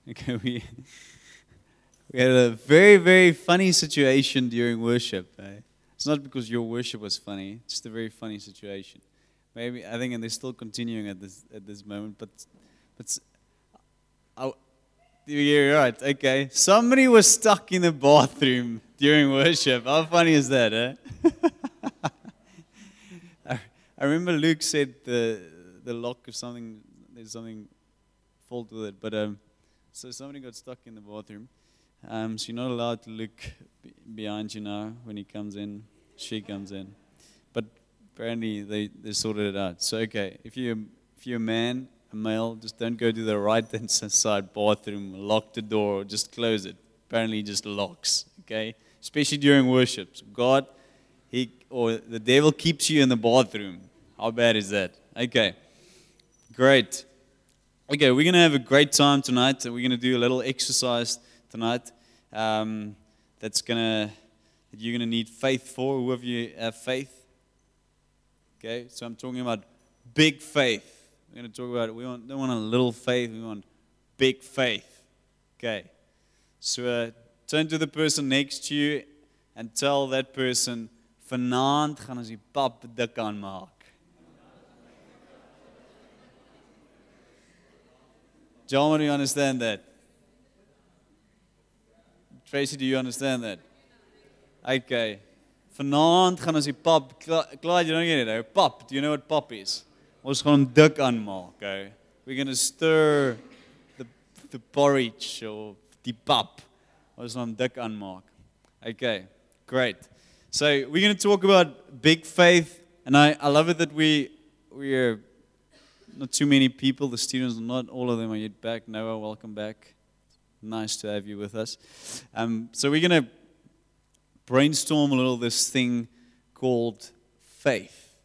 Okay, we had a very, very funny situation during worship. It's not because your worship was funny; it's just a very funny situation. Maybe I think, and they're still continuing at this moment. But oh, you're right. Okay, somebody was stuck in the bathroom during worship. How funny is that, eh? I remember Luke said the lock of something. There's something fault with it, but so somebody got stuck in the bathroom. So you're not allowed to look behind you now when he comes in, she comes in. But apparently they sorted it out. So okay, if you're a man, a male, just don't go to the right hand side bathroom, lock the door, just close it. Apparently it just locks. Okay? Especially during worship. So God, or the devil keeps you in the bathroom. How bad is that? Okay. Great. Okay, we're going to have a great time tonight. We're going to do a little exercise tonight. That you're gonna need faith for. Who of you have faith? Okay, so I'm talking about big faith. We're gonna talk about it. Don't want a little faith. We want big faith. Okay, so turn to the person next to you and tell that person, "Vanaand gaan ons die pap dik aanmaak." John, do you understand that? Tracy, do you understand that? Okay. Vanaand gaan ons die pap, Clyde, you don't get it, though. Pap, do you know what pap is? Ons gaan hom dik aanmaak, okay? We're going to stir the porridge or die pap. Ons gaan hom dik aanmaak. Okay, great. So we're going to talk about big faith, and I love it that we're not too many people, the students, not all of them are yet back. Noah, welcome back. Nice to have you with us. So we're going to brainstorm a little this thing called faith.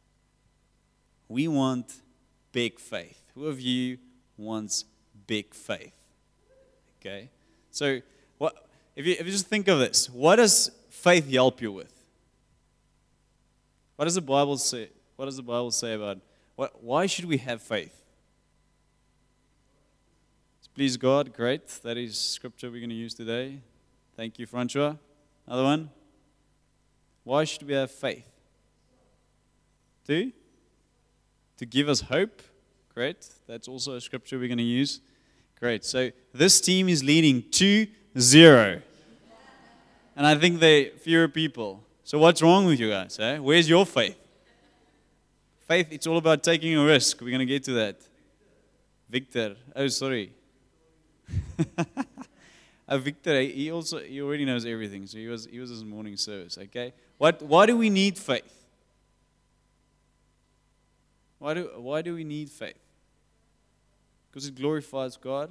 We want big faith. Who of you wants big faith? Okay. So what if you just think of this, what does faith help you with? What does the Bible say? What does the Bible say about why should we have faith? Please God, great. That is scripture we're going to use today. Thank you, Francois. Another one. Why should we have faith? To give us hope. Great. That's also a scripture we're going to use. Great. So this team is leading 2-0. And I think they're fewer people. So what's wrong with you guys? Eh? Where's your faith? Faith, it's all about taking a risk. We're going to get to that. Victor. Oh, sorry. Victor, he already knows everything. So he was his morning service. Okay, why do we need faith? Why do we need faith? Because it glorifies God.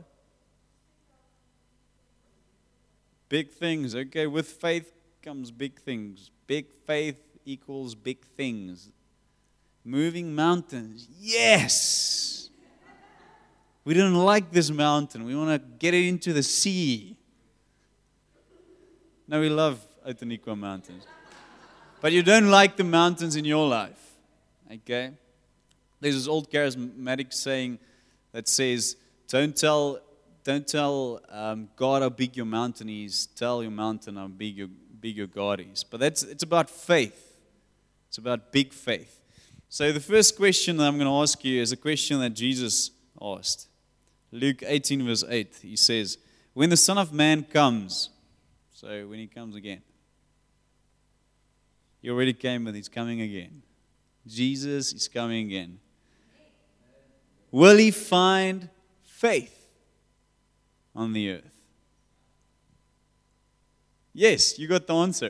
Big things. Okay, with faith comes big things. Big faith equals big things. Moving mountains. Yes. We don't like this mountain. We want to get it into the sea. No, we love Outeniqua mountains. But you don't like the mountains in your life. Okay? There's this old charismatic saying that says, don't tell God how big your mountain is. Tell your mountain how big your God is. But it's about faith. It's about big faith. So the first question that I'm going to ask you is a question that Jesus asked. Luke 18 verse 8, he says, when the Son of Man comes, so when he comes again, he already came, but he's coming again. Jesus is coming again. Will he find faith on the earth? Yes, you got the answer.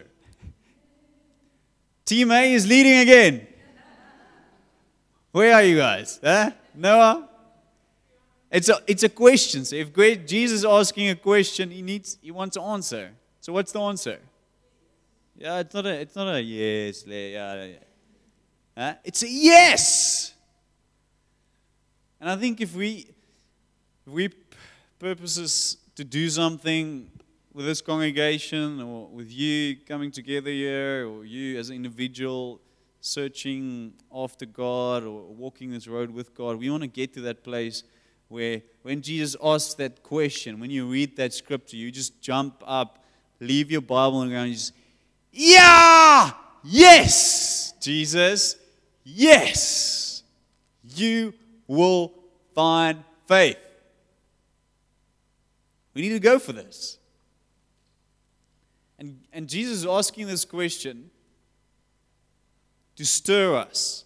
Team A is leading again. Where are you guys? Huh? Noah? It's a question. So if Jesus is asking a question, he wants an answer. So what's the answer? Yeah, it's not a yes. Yeah. Huh? It's a yes. And I think if we purposes to do something with this congregation or with you coming together here or you as an individual searching after God or walking this road with God, we want to get to that place where when Jesus asks that question, when you read that scripture, you just jump up, leave your Bible on the ground, and you just, yeah! Yes! Jesus, yes! You will find faith. We need to go for this. And Jesus is asking this question to stir us.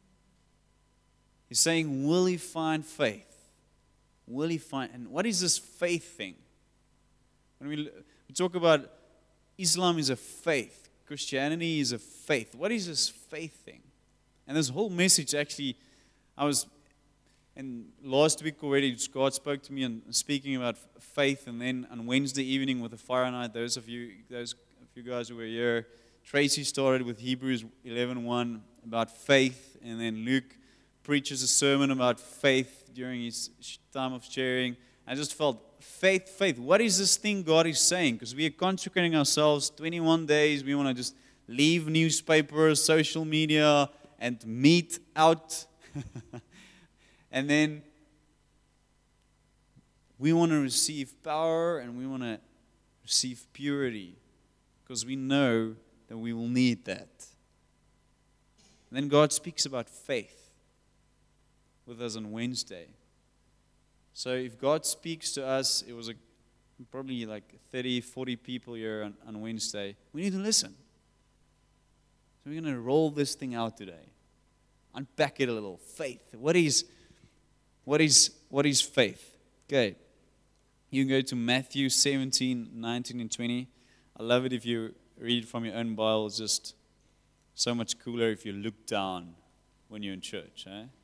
He's saying, will he find faith? Will he find, and what is this faith thing? When we talk about Islam is a faith, Christianity is a faith. What is this faith thing? And this whole message actually, and last week already, God spoke to me and speaking about faith, and then on Wednesday evening with the fire night, those of you guys who were here, Tracy started with Hebrews 11:1 about faith, and then Luke preaches a sermon about faith during his time of sharing. I just felt, faith. What is this thing God is saying? Because we are consecrating ourselves 21 days. We want to just leave newspapers, social media, and meet out. And then we want to receive power and we want to receive purity. Because we know that we will need that. And then God speaks about faith with us on Wednesday. So if God speaks to us, it was probably like 30, 40 people here on Wednesday. We need to listen. So we're going to roll this thing out today. Unpack it a little. Faith. What is faith? Okay. You can go to Matthew 17, 19, and 20. I love it if you read from your own Bible. It's just so much cooler if you look down when you're in church.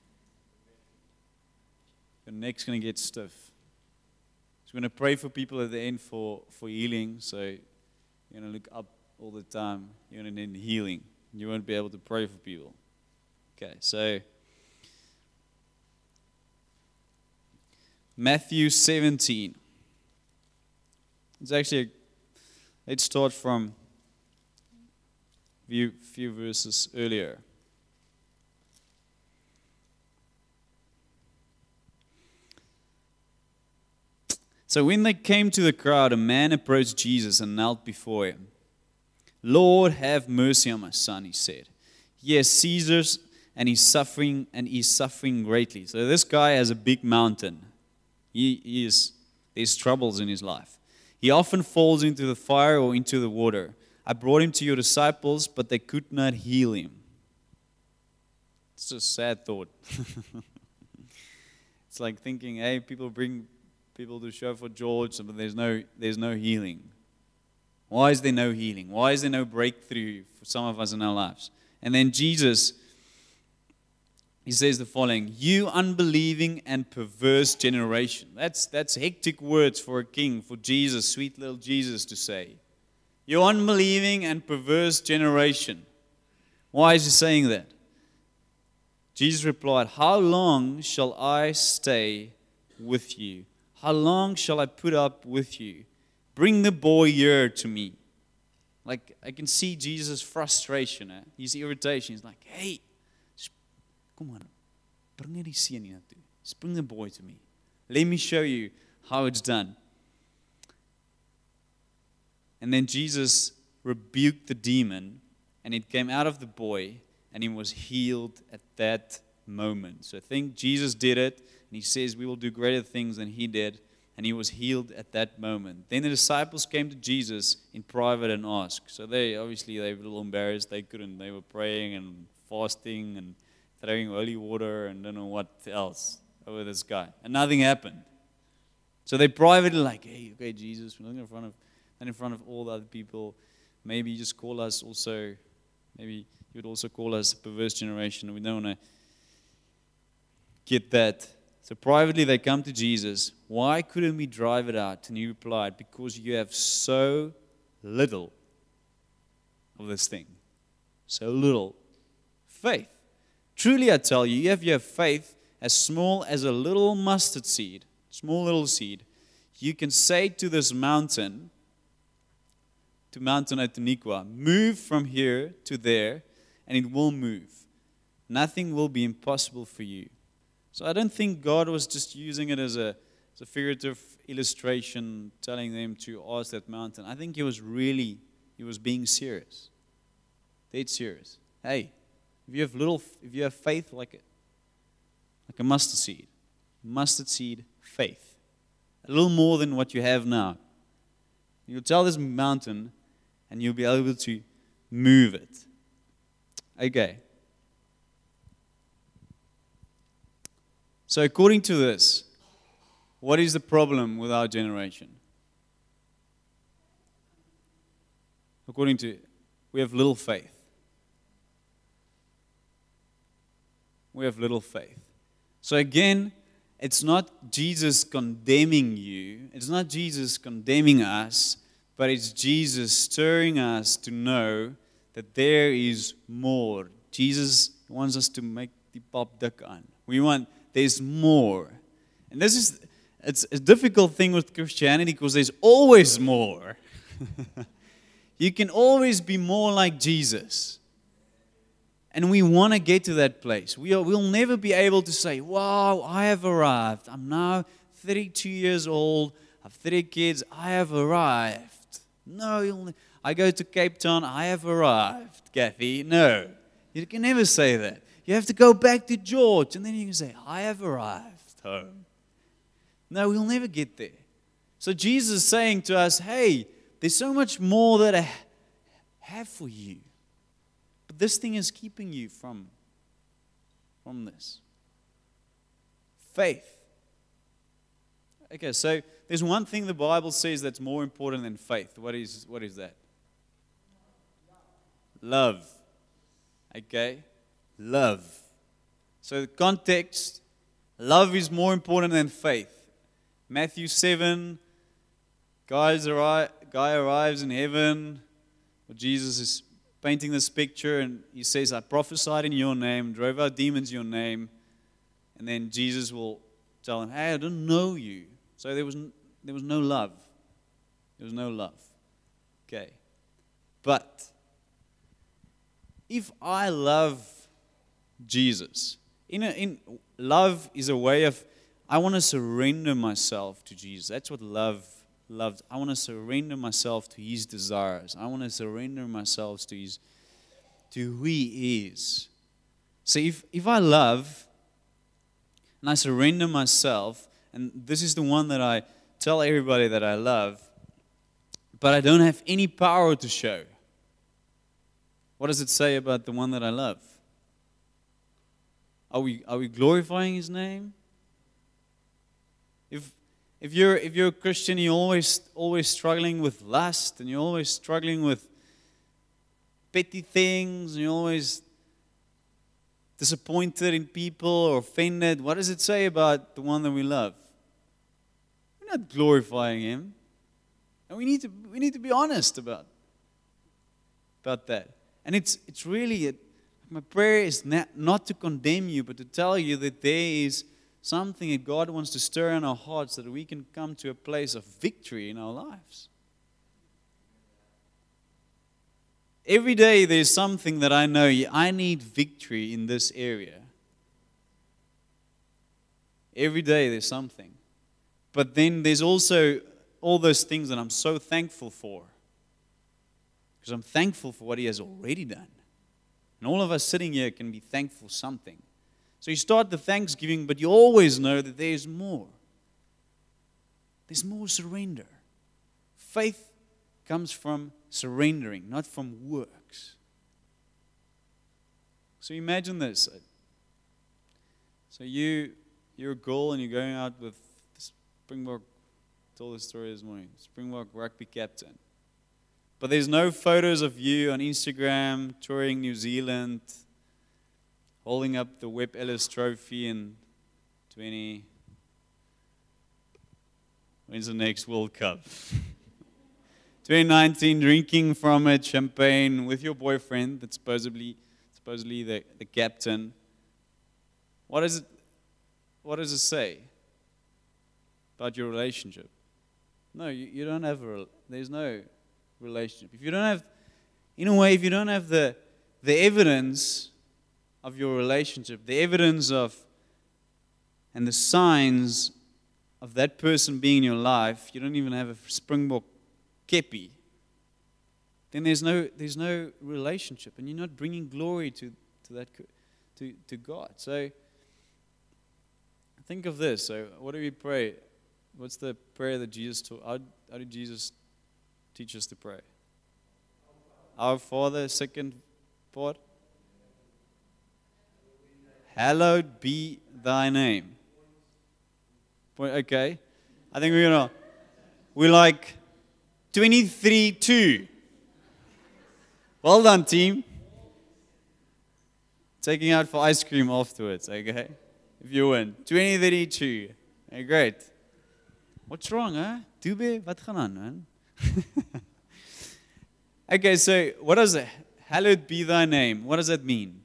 Your neck's going to get stiff. So we're going to pray for people at the end for healing. So you're going to look up all the time. You're going to need healing. You won't be able to pray for people. Okay, so Matthew 17. It's actually, let's start from a few verses earlier. So when they came to the crowd, a man approached Jesus and knelt before him. Lord, have mercy on my son, he said. He has seizures and he's suffering greatly. So this guy has a big mountain. There's troubles in his life. He often falls into the fire or into the water. I brought him to your disciples, but they could not heal him. It's a sad thought. It's like thinking, hey, people bring people to show for George, but there's no healing. Why is there no healing? Why is there no breakthrough for some of us in our lives? And then Jesus, he says the following: you unbelieving and perverse generation. That's hectic words for a king, for Jesus, sweet little Jesus to say. You unbelieving and perverse generation. Why is he saying that? Jesus replied, how long shall I stay with you? How long shall I put up with you? Bring the boy here to me. Like, I can see Jesus' frustration, his irritation. He's like, hey, come on, bring die seun hier toe. Just bring the boy to me. Let me show you how it's done. And then Jesus rebuked the demon, and it came out of the boy, and he was healed at that moment. So I think Jesus did it, and he says we will do greater things than he did, and he was healed at that moment. Then the disciples came to Jesus in private and asked. So they were a little embarrassed. They couldn't. They were praying and fasting and throwing holy water and don't know what else over this guy. And nothing happened. So they privately like, hey, okay, Jesus, we're not in front of all the other people. Maybe you just call us also, maybe you would also call us a perverse generation. We don't want to get that. So privately they come to Jesus. Why couldn't we drive it out? And he replied, because you have so little of this thing. So little faith. Truly I tell you, if you have faith as small as a little mustard seed, small little seed, you can say to this mountain, to Mount Atoniqua, move from here to there, and it will move. Nothing will be impossible for you. So I don't think God was just using it as a figurative illustration, telling them to ask that mountain. I think he was being serious. Dead serious. Hey, if you have faith like a mustard seed faith, a little more than what you have now, you'll tell this mountain and you'll be able to move it. Okay. So according to this, what is the problem with our generation? According to, we have little faith. We have little faith. So again, it's not Jesus condemning you. It's not Jesus condemning us, but it's Jesus stirring us to know that there is more. Jesus wants us to make the pop dik aan. There's more. And it's a difficult thing with Christianity because there's always more. You can always be more like Jesus. And we want to get to that place. We'll never be able to say, wow, I have arrived. I'm now 32 years old. I have 3 kids. I have arrived. No, I go to Cape Town. I have arrived, Kathy. No, you can never say that. You have to go back to George. And then you can say, I have arrived home. No, we'll never get there. So Jesus is saying to us, hey, there's so much more that I have for you. But this thing is keeping you from this. Faith. Okay, so there's one thing the Bible says that's more important than faith. What is that? Love. Okay? Love. So the context, love is more important than faith. Matthew 7, guy arrives in heaven. Jesus is painting this picture, and he says, I prophesied in your name, drove out demons in your name. And then Jesus will tell him, hey, I don't know you. So there was no love. There was no love. Okay. But if I love Jesus, in love is a way of, I want to surrender myself to Jesus. That's what love loves. I want to surrender myself to His desires. I want to surrender myself to who He is. So if I love and I surrender myself, and this is the one that I tell everybody that I love, but I don't have any power to show. What does it say about the one that I love? Are we glorifying His name? If you're a Christian, you're always struggling with lust, and you're always struggling with petty things, and you're always disappointed in people or offended. What does it say about the one that we love? We're not glorifying Him, and we need to be honest about that. And it's really my prayer is not to condemn you, but to tell you that there is something that God wants to stir in our hearts, so that we can come to a place of victory in our lives. Every day there's something that I know I need victory in this area. Every day there's something. But then there's also all those things that I'm so thankful for. Because I'm thankful for what He has already done. And all of us sitting here can be thankful for something. So you start the thanksgiving, but you always know that there's more. There's more surrender. Faith comes from surrendering, not from works. So imagine this. So you're a girl and you're going out with the Springbok, I told this story this morning, Springbok rugby captain. But there's no photos of you on Instagram touring New Zealand, holding up the Webb Ellis Trophy in when's the next World Cup? 2019, drinking from it, champagne with your boyfriend that's supposedly the captain. What does it say about your relationship? No, you don't have there's no relationship. If you don't have the evidence of your relationship, the evidence of and the signs of that person being in your life, you don't even have a Springbok kepi, then there's no relationship, and you're not bringing glory to God. So think of this. So what do we pray? What's the prayer that Jesus taught? How did Jesus teach us to pray? Our Father, second part. Hallowed be thy name. Okay. I think we're like 23-2. Well done, team. Taking out for ice cream afterwards, okay? If you win. 20-32. Okay, great. What's wrong, huh? Dube, wat gaan aan, man? Okay, so what does it? Hallowed be thy name. What does that mean?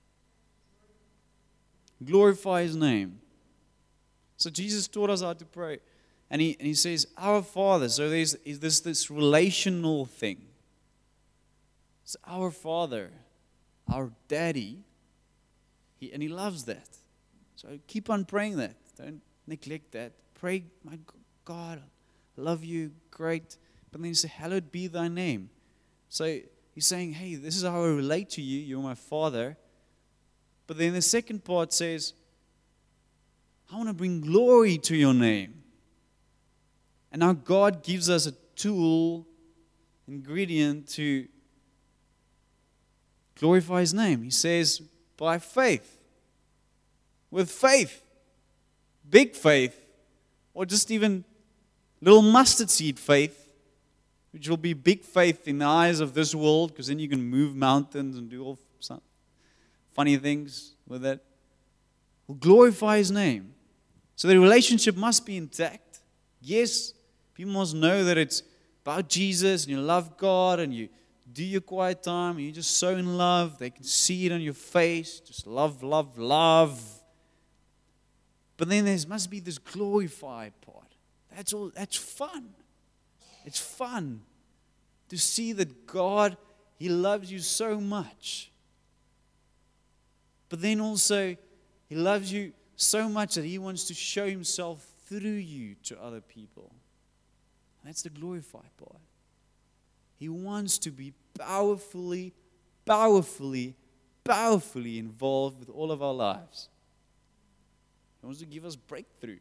Glorify his name. So Jesus taught us how to pray. And he says, our Father. So there's this relational thing. It's our Father, our Daddy. And he loves that. So keep on praying that. Don't neglect that. Pray, my God, I love you, great. But then he says, hallowed be thy name. So he's saying, hey, this is how I relate to you. You're my Father. But then the second part says, I want to bring glory to your name. And now God gives us a tool, ingredient to glorify his name. He says, by faith. With faith. Big faith. Or just even little mustard seed faith, which will be big faith in the eyes of this world, because then you can move mountains and do all some funny things with it. Will glorify his name. So the relationship must be intact. Yes, people must know that it's about Jesus and you love God and you do your quiet time and you're just so in love. They can see it on your face. Just love, love, love. But then there must be this glorified part. That's all. That's fun. It's fun to see that God, he loves you so much. But then also, he loves you so much that he wants to show himself through you to other people. That's the glorified part. He wants to be powerfully involved with all of our lives. He wants to give us breakthrough.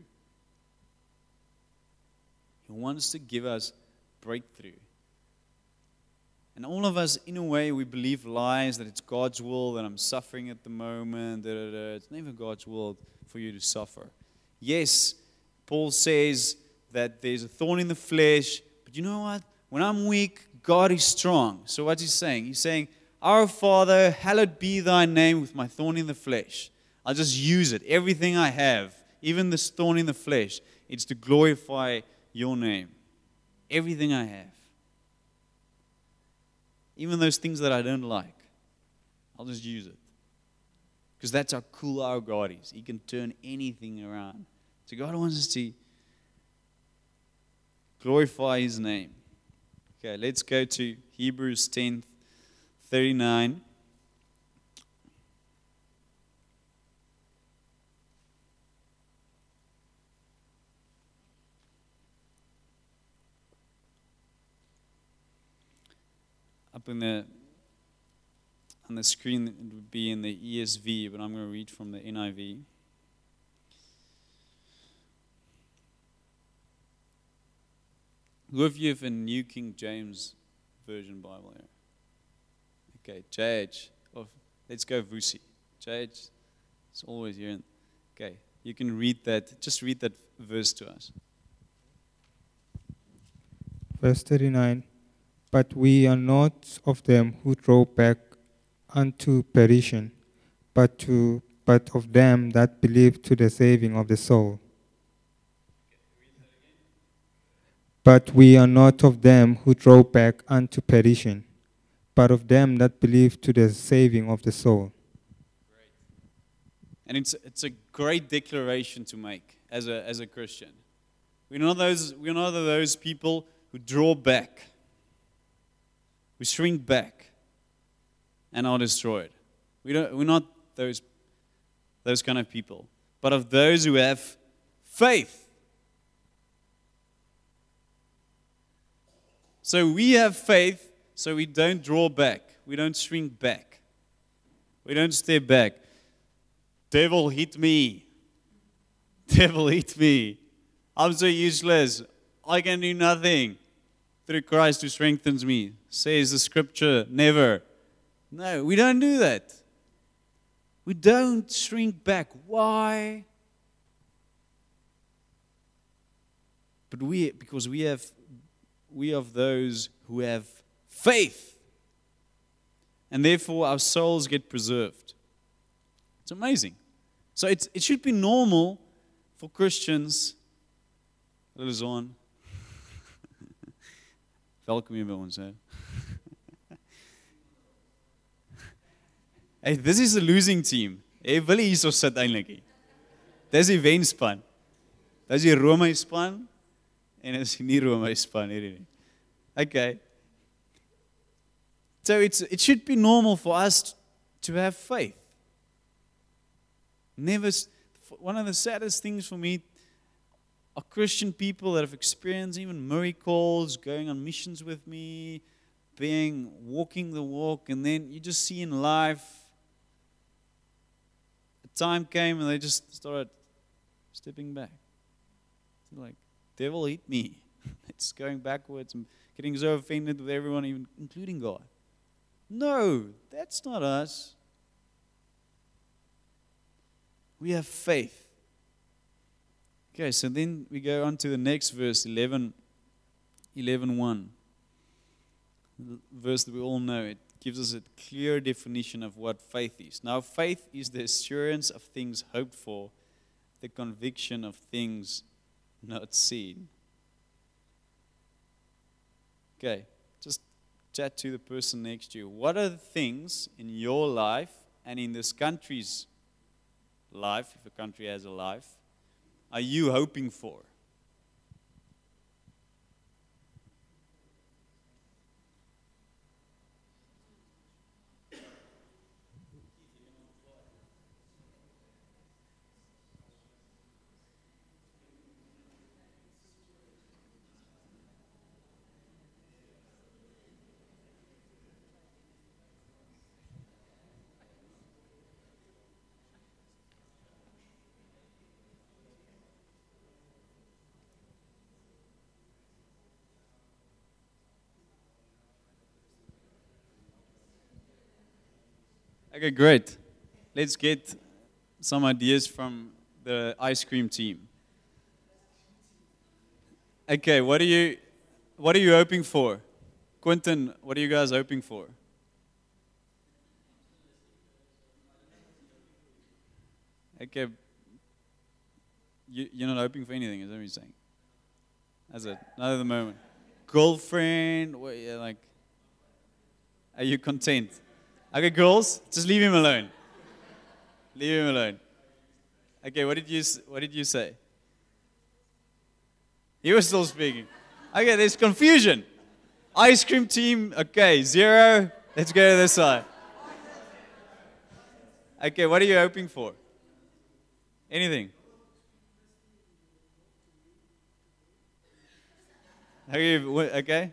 He wants to give us breakthrough. And all of us, in a way, we believe lies that it's God's will, that I'm suffering at the moment. It's never God's will for you to suffer. Yes, Paul says that there's a thorn in the flesh, but you know what? When I'm weak, God is strong. So what's he saying? He's saying, our Father, hallowed be thy name with my thorn in the flesh. I'll just use it. Everything I have, even this thorn in the flesh, it's to glorify your name. Everything I have. Even those things that I don't like, I'll just use it. Because that's how cool our God is. He can turn anything around. So God wants us to glorify his name. Okay, let's go to Hebrews 10:39. Up on the screen, it would be in the ESV, but I'm going to read from the NIV. Who of you have a New King James Version Bible here? Okay, JH. Oh, let's go Vusi. JH, it's always here. Okay, you can read that. Just read that verse to us. Verse 39. But we are not of them who draw back unto perdition, but of them that believe to the saving of the soul. But we are not of them who draw back unto perdition, but of them that believe to the saving of the soul. And it's a great declaration to make as a Christian. We're not those people who draw back. We shrink back and are destroyed. We're not those kind of people. but of those who have faith. So we have faith, so we don't draw back. We don't shrink back. We don't step back. Devil hit me. Devil hit me. I'm so useless. I can do nothing. Through Christ who strengthens me, says the scripture. Never. No, we don't do that. We don't shrink back. Why? But because we are those who have faith. And therefore our souls get preserved. It's amazing. So it should be normal for Christians. Hallo Zon. Welkom hier by ons, hè. Hey, this is a losing team. Hey, wil jy hierso sit eintlik nie? Dis die wenspan. Dis die Rome span en dis nie Rome span hierdie nie. Okay. So it should be normal for us to have faith. One of the saddest things for me are Christian people that have experienced even miracles, going on missions with me, walking the walk, and then you just see in life, a time came and they just started stepping back. It's like, devil hit me. It's going backwards and getting so offended with everyone, even including God. No, that's not us. We have faith. Okay, so then we go on to the next verse, 11:1. The verse that we all know. It gives us a clear definition of what faith is. Now, faith is the assurance of things hoped for, the conviction of things not seen. Okay, just chat to the person next to you. What are the things in your life and in this country's life, if a country has a life, are you hoping for? Okay, great. Let's get some ideas from the ice cream team. Okay, what are you hoping for? Quentin, what are you guys hoping for? Okay. You're not hoping for anything, is that what you're saying? That's it. Not at the moment. Girlfriend, are you content? Okay, girls, just leave him alone. Leave him alone. Okay, what did you say? He was still speaking. Okay, there's confusion. Ice cream team, okay, 0. Let's go to this side. Okay, what are you hoping for? Anything? Okay.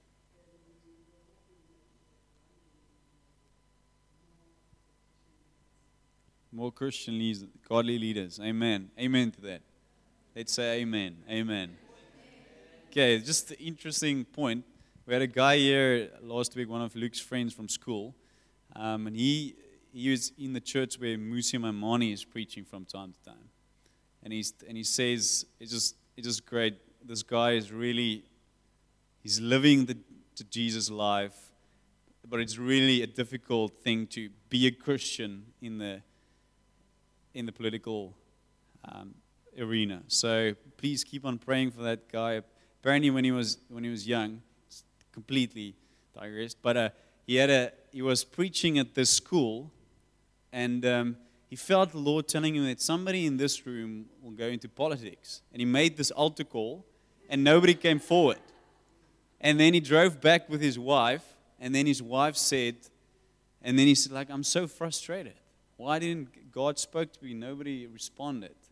More Christian leaders, godly leaders. Amen. Amen to that. Let's say amen. Amen. Okay, just an interesting point. We had a guy here last week, one of Luke's friends from school, and he was in the church where Musi Maimani is preaching from time to time. And he says, it's just great. This guy is really, he's living the Jesus life, but it's really a difficult thing to be a Christian in the political arena. So please keep on praying for that guy. Apparently, when he was young, completely digressed. But he was preaching at this school, and he felt the Lord telling him that somebody in this room will go into politics. And he made this altar call, and nobody came forward. And then he drove back with his wife, and then his wife said, I'm so frustrated. Why didn't God spoke to me? Nobody responded.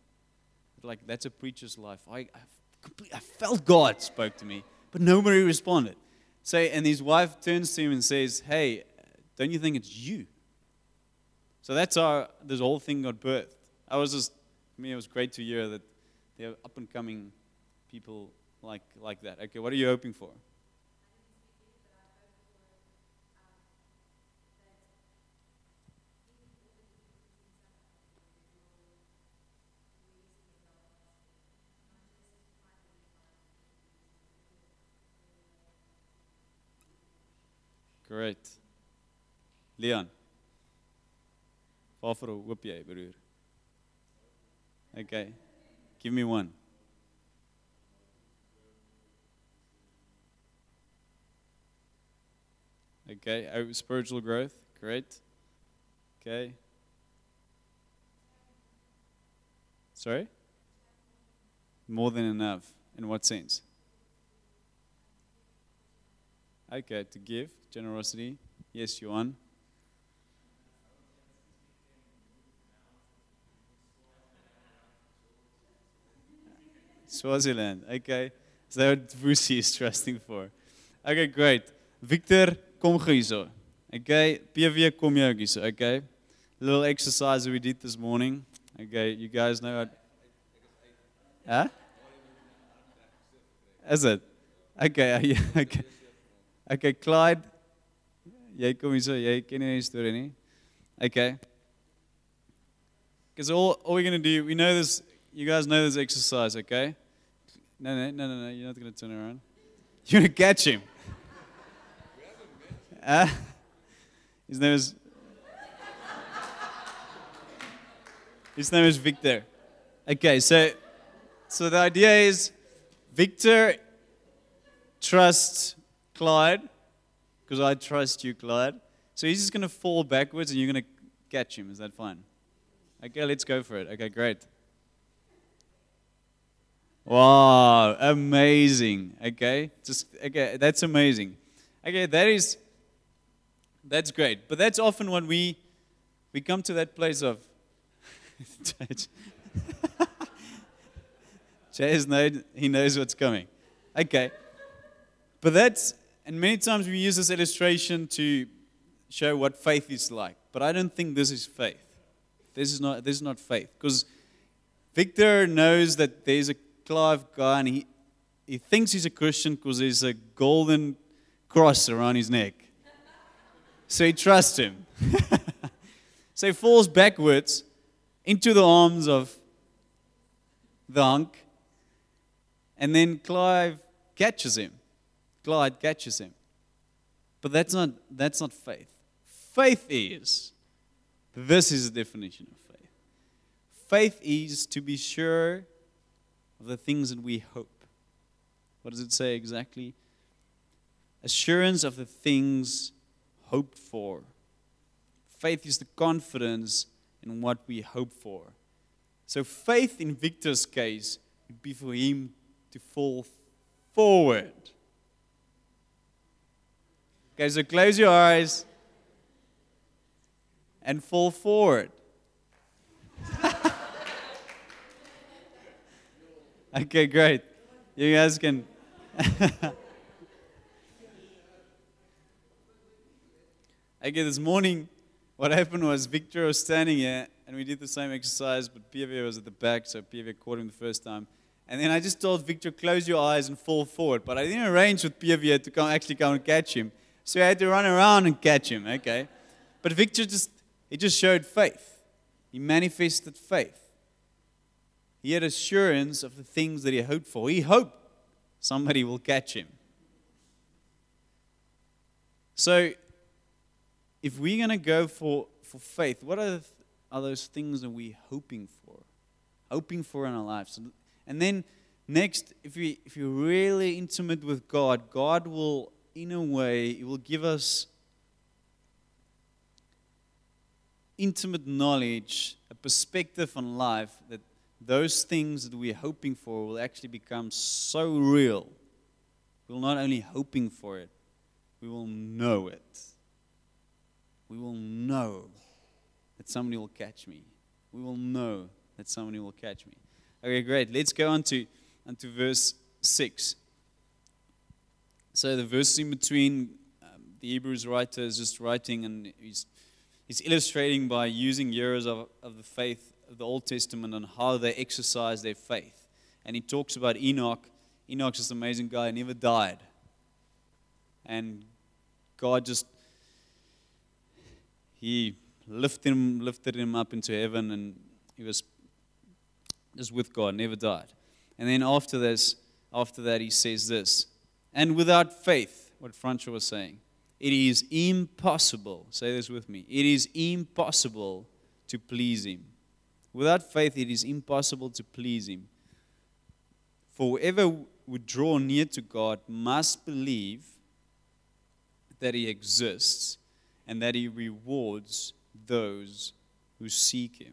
Like, that's a preacher's life. I felt God spoke to me, but nobody responded. So, and his wife turns to him and says, hey, don't you think it's you? So that's how this whole thing got birthed. For me, it was great to hear that there are up-and-coming people like that. Okay, what are you hoping for? Great. Leon. Waarvoor hoop jy, broer? Okay. Give me one. Okay. Spiritual growth. Great. Okay. Sorry? More than enough. In what sense? Okay, to give, generosity. Yes, Johan. Swaziland, okay. So that's what Vusi is trusting for. Okay, great. Victor, kom hierso. Okay, PV, kom jy ook hierso, okay. Little exercise we did this morning. Okay, you guys know what? Huh? Is it? Okay, okay. Okay, Clyde, jy kom hierso, jy ken nie die storie nie. Okay. Because all we're going to do, we know this, you guys know this exercise, okay? No, you're not going to turn around. You're going to catch him. His name is Victor. Okay, so the idea is Victor trusts Clyde, because I trust you, Clyde. So he's just going to fall backwards and you're going to catch him. Is that fine? Okay, let's go for it. Okay, great. Wow, amazing. Okay, that's amazing. Okay, that's great. But that's often when we come to that place of he knows what's coming. Okay. But and many times we use this illustration to show what faith is like. But I don't think this is faith. This is not faith. Because Victor knows that there's a Clive guy and he thinks he's a Christian because there's a golden cross around his neck. So he trusts him. So he falls backwards into the arms of the hunk. And then Clyde catches him. But that's not faith. Faith is, this is the definition of faith. Faith is to be sure of the things that we hope. What does it say exactly? Assurance of the things hoped for. Faith is the confidence in what we hope for. So faith in Victor's case would be for him to fall forward. Okay, so close your eyes and fall forward. Okay, great. You guys can. Okay, this morning, what happened was Victor was standing here, and we did the same exercise, but PV was at the back, so PV caught him the first time. And then I just told Victor, close your eyes and fall forward. But I didn't arrange with PV to come and catch him. So I had to run around and catch him, okay? But Victor just showed faith. He manifested faith. He had assurance of the things that he hoped for. He hoped somebody will catch him. So, if we're going to go for faith, what are those things that we're hoping for? Hoping for in our lives. And then, next, if you're really intimate with God, God will, in a way, He will give us intimate knowledge, a perspective on life that those things that we're hoping for will actually become so real. We're not only hoping for it, we will know it. We will know that somebody will catch me. We will know that somebody will catch me. Okay, great. Let's go on to verse 6. So the verse in between, the Hebrews writer is just writing, and he's illustrating by using heroes of the faith of the Old Testament and how they exercise their faith. And he talks about Enoch. Enoch's this amazing guy, he never died. And God he lifted him up into heaven, and he was just with God, never died. And then after that, he says this, and without faith, what Francois was saying, it is impossible, say this with me, it is impossible to please Him. Without faith, it is impossible to please Him. For whoever would draw near to God must believe that He exists and that He rewards those who seek Him.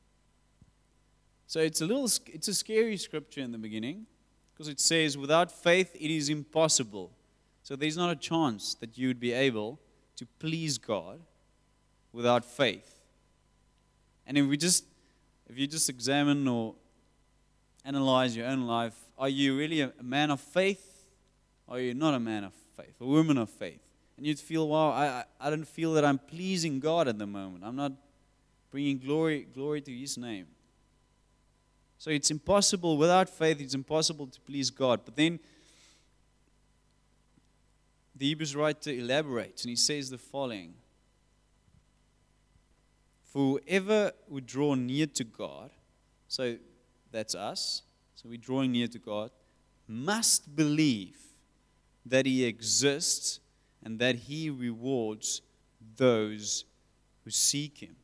So it's a scary scripture in the beginning, because it says, without faith, it is impossible. So there's not a chance that you would be able to please God without faith. And if you just examine or analyze your own life, are you really a man of faith? Or are you not a man of faith, a woman of faith? And you'd feel, wow, I don't feel that I'm pleasing God at the moment. I'm not bringing glory to His name. So it's impossible, without faith, it's impossible to please God. But then the Hebrews writer elaborates, and he says the following. For whoever would draw near to God, so that's us, so we're drawing near to God, must believe that He exists and that He rewards those who seek Him.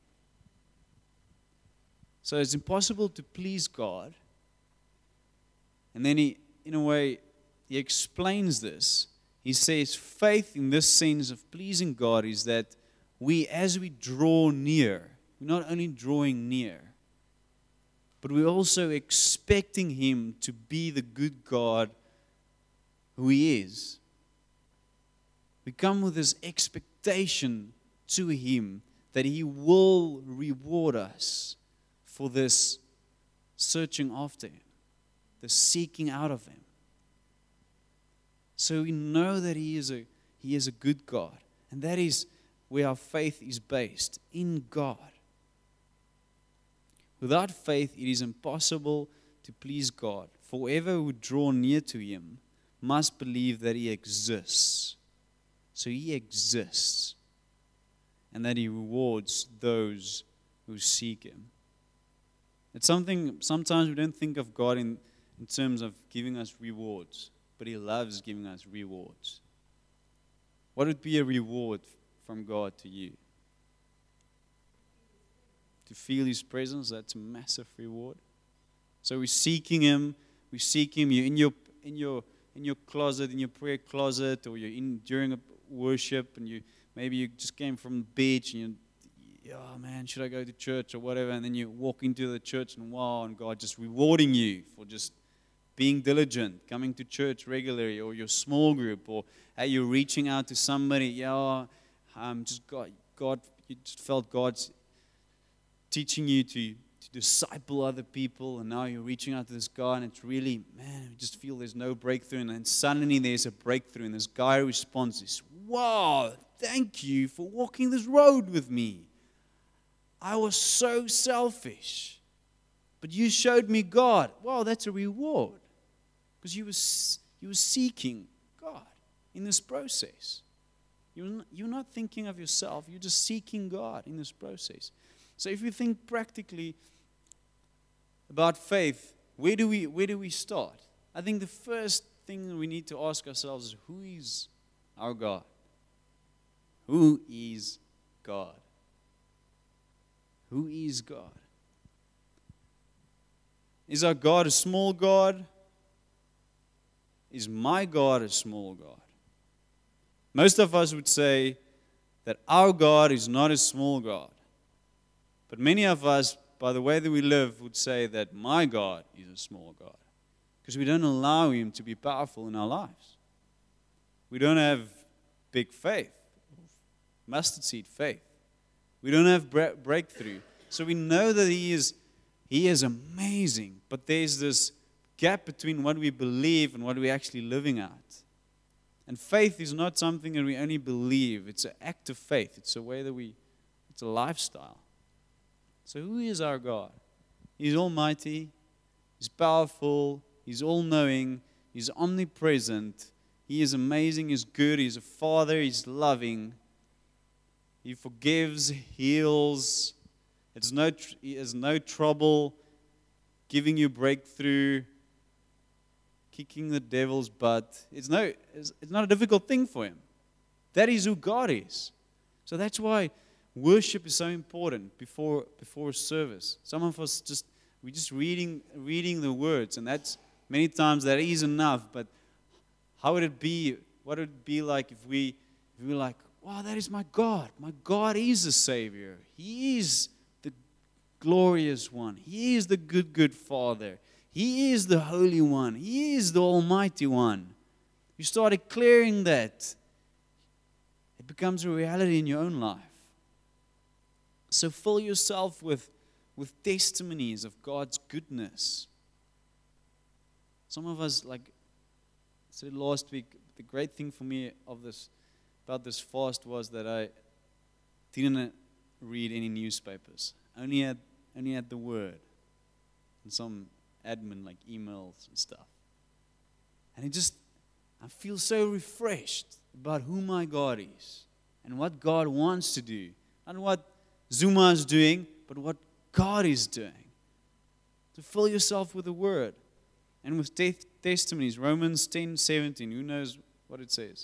So it's impossible to please God. And then he explains this. He says faith in this sense of pleasing God is that as we draw near, we're not only drawing near, but we're also expecting Him to be the good God who He is. We come with this expectation to Him that He will reward us for this searching after Him, the seeking out of Him. So we know that He is a good God, and that is where our faith is based, in God. Without faith, it is impossible to please God. For whoever would draw near to Him must believe that He exists. So He exists, and that He rewards those who seek Him. It's something, sometimes we don't think of God in terms of giving us rewards, but He loves giving us rewards. What would be a reward from God to you? To feel His presence, that's a massive reward. So we're seeking Him. We seek Him. You're in your closet, in your prayer closet, or you're during a worship, and maybe you just came from the beach, and oh man, should I go to church or whatever? And then you walk into the church, and wow, and God just rewarding you for just being diligent, coming to church regularly, or your small group, or you're reaching out to somebody. Just God, you just felt God's teaching you to disciple other people, and now you're reaching out to this guy, and it's really, man, you just feel there's no breakthrough, and then suddenly there's a breakthrough, and this guy responds, wow, thank you for walking this road with me. I was so selfish, but you showed me God. Wow, that's a reward, because you were seeking God in this process. You're not thinking of yourself. You're just seeking God in this process. So if you think practically about faith, where do we start? I think the first thing we need to ask ourselves is, who is our God? Who is God? Who is God? Is our God a small God? Is my God a small God? Most of us would say that our God is not a small God. But many of us, by the way that we live, would say that my God is a small God. Because we don't allow Him to be powerful in our lives. We don't have big faith, mustard seed faith. We don't have breakthrough. So we know that He is He is amazing. But there's this gap between what we believe and what we're actually living out. And faith is not something that we only believe. It's an act of faith. It's a way that it's a lifestyle. So who is our God? He's almighty. He's powerful. He's all-knowing. He's omnipresent. He is amazing. He's good. He's a father. He's loving. He forgives, heals. He has no trouble giving you breakthrough, kicking the devil's butt. It's not a difficult thing for him. That is who God is. So that's why worship is so important before a service. Some of us we're just reading the words, and that's many times that is enough. But how would it be? What would it be like if we were like, wow, that is my God. My God is the Savior. He is the glorious one. He is the good Father. He is the Holy One. He is the Almighty One. You start declaring that, it becomes a reality in your own life. So fill yourself with testimonies of God's goodness. Some of us, like I said last week, the great thing for me about this fast was that I didn't read any newspapers. Only had the Word and some admin like emails and stuff. And I feel so refreshed about who my God is and what God wants to do. Not what Zuma is doing, but what God is doing. To fill yourself with the Word and with testimonies. Romans 10:17. Who knows what it says?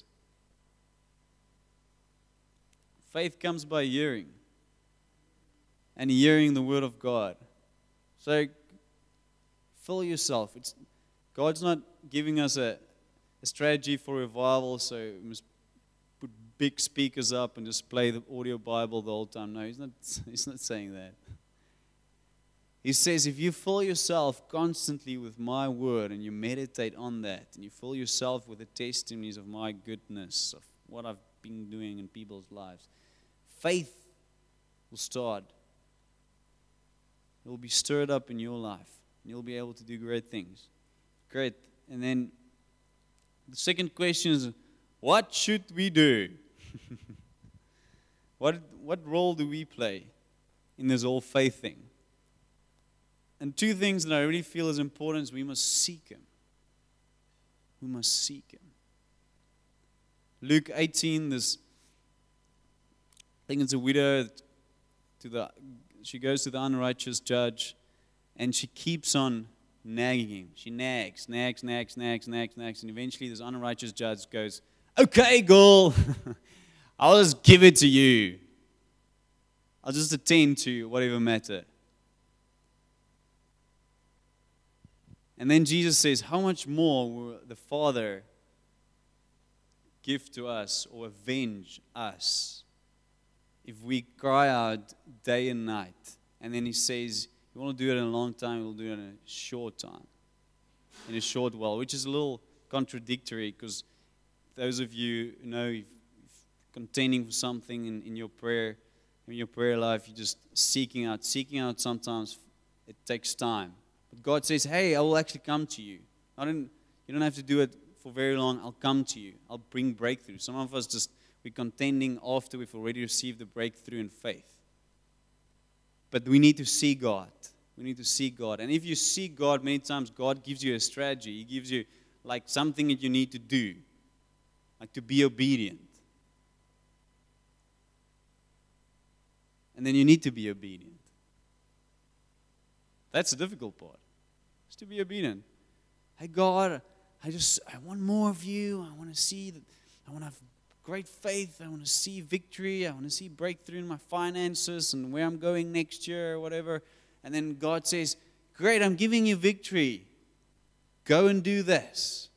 Faith comes by hearing, and hearing the Word of God. So fill yourself. God's not giving us a strategy for revival, so we must put big speakers up and just play the audio Bible the whole time. No, He's not saying that. He says if you fill yourself constantly with my Word and you meditate on that, and you fill yourself with the testimonies of my goodness, of what I've been doing in people's lives, faith will start. It will be stirred up in your life. And you'll be able to do great things. Great. And then the second question is, what should we do? What role do we play in this whole faith thing? And two things that I really feel is important is we must seek Him. We must seek Him. Luke 18, I think it's a widow, she goes to the unrighteous judge, and she keeps on nagging him. She nags, and eventually this unrighteous judge goes, okay, girl, I'll just give it to you. I'll just attend to whatever matter. And then Jesus says, how much more will the Father give to us or avenge us if we cry out day and night? And then He says, you want to do it in a long time, you'll do it in a short time, in a short while, which is a little contradictory because those of you who know if contending for something in your prayer life, you're just seeking out sometimes it takes time. But God says, hey, I will actually come to you. You don't have to do it for very long. I'll come to you. I'll bring breakthrough. Some of us we're contending after we've already received the breakthrough in faith. But we need to see God. We need to see God. And if you see God, many times God gives you a strategy. He gives you like something that you need to do. Like to be obedient. And then you need to be obedient. That's the difficult part. Is to be obedient. Hey God, I want more of you. I want to see that. I want to have great faith. I want to see victory. I want to see breakthrough in my finances and where I'm going next year or whatever. And then God says, great, I'm giving you victory. Go and do this.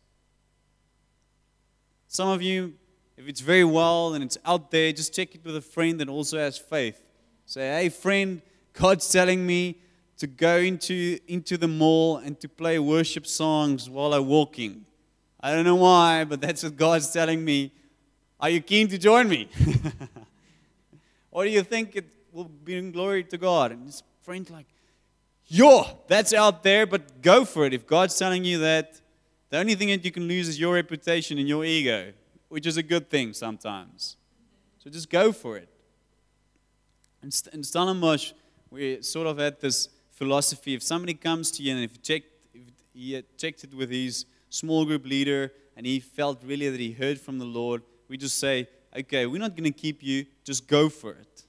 Some of you, if it's very well and it's out there, just check it with a friend that also has faith. Say, hey friend, God's telling me to go into the mall and to play worship songs while I'm walking. I don't know why, but that's what God's telling me. Are you keen to join me? Or do you think it will bring glory to God? And this friend's like, that's out there, but go for it. If God's telling you that, the only thing that you can lose is your reputation and your ego, which is a good thing sometimes. So just go for it. In Stellenbosch, we sort of had this philosophy. If somebody comes to you and if he had checked it with his small group leader and he felt really that he heard from the Lord, we just say, okay, we're not going to keep you, just go for it.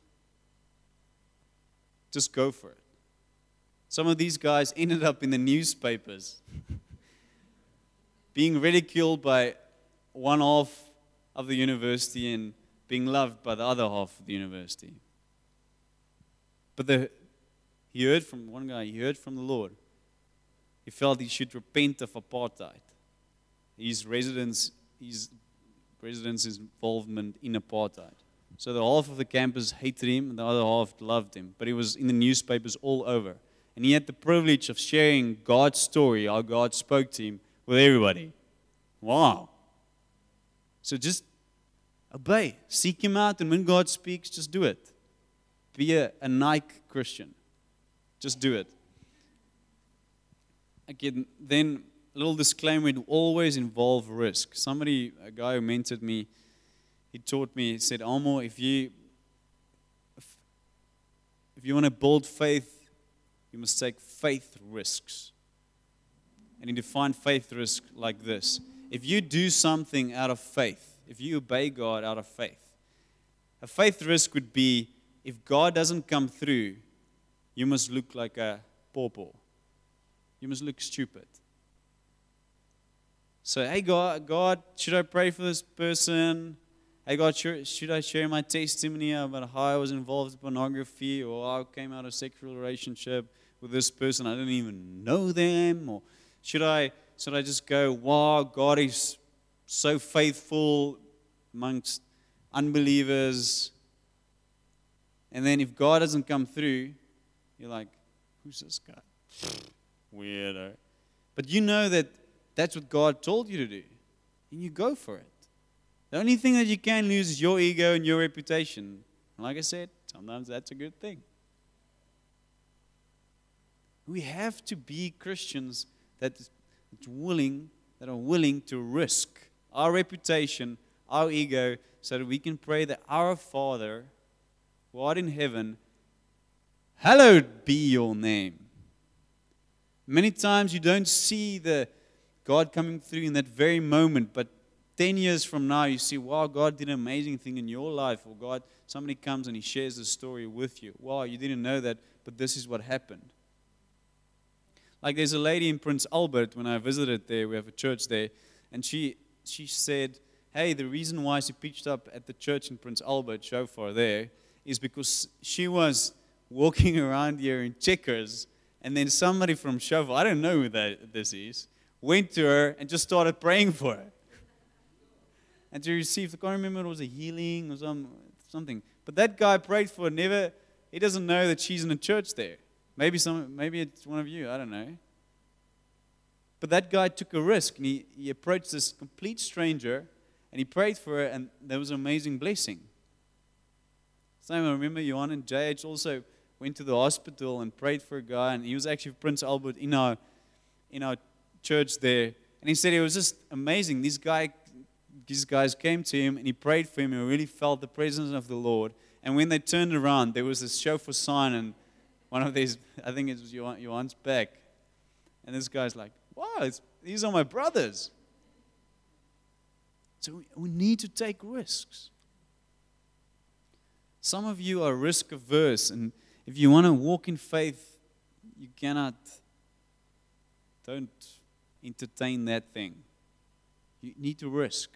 Just go for it. Some of these guys ended up in the newspapers being ridiculed by one half of the university and being loved by the other half of the university. But he heard from the Lord. He felt he should repent of apartheid. His residents' involvement in apartheid. So the half of the campus hated him, and the other half loved him. But he was in the newspapers all over. And he had the privilege of sharing God's story, how God spoke to him, with everybody. Wow. So just obey. Seek Him out, and when God speaks, just do it. Be a Nike Christian. Just do it. Again, then a little disclaimer, it will always involve risk. A guy who mentored me, he taught me, he said, Amo, if you want to build faith, you must take faith risks. And he defined faith risk like this. If you do something out of faith, if you obey God out of faith, a faith risk would be, if God doesn't come through, you must look like a pawpaw. You must look stupid. So, hey God, should I pray for this person? Hey God, should I share my testimony about how I was involved in pornography or how I came out of a sexual relationship with this person? I didn't even know them. Or should I just go, wow, God is so faithful amongst unbelievers? And then if God doesn't come through, you're like, who's this guy? Weirdo. But you know that that's what God told you to do. And you go for it. The only thing that you can lose is your ego and your reputation. And like I said, sometimes that's a good thing. We have to be Christians that are willing to risk our reputation, our ego, so that we can pray that our Father, who art in heaven, hallowed be your name. Many times you don't see the God coming through in that very moment, but 10 years from now you see, wow, God did an amazing thing in your life, or God, somebody comes and He shares the story with you. Wow, you didn't know that, but this is what happened. Like there's a lady in Prince Albert, when I visited there, we have a church there, and she said, hey, the reason why she pitched up at the church in Prince Albert, Shofar there, is because she was walking around here in Checkers, and then somebody from Shofar, I don't know who this is, went to her and just started praying for her. And she received, I can't remember, it was a healing or something. But that guy prayed for her, he doesn't know that she's in a church there. Maybe it's one of you, I don't know. But that guy took a risk, and he approached this complete stranger, and he prayed for her, and there was an amazing blessing. Same, I remember Johan and JH also went to the hospital and prayed for a guy, and he was actually Prince Albert in our church there. And he said it was just amazing. These guys came to him, and he prayed for him, and he really felt the presence of the Lord. And when they turned around, there was this shofar sign, and one of these, I think it was Johan's back. And this guy's like, wow, these are my brothers. So we need to take risks. Some of you are risk averse, and if you want to walk in faith, don't entertain that thing. You need to risk.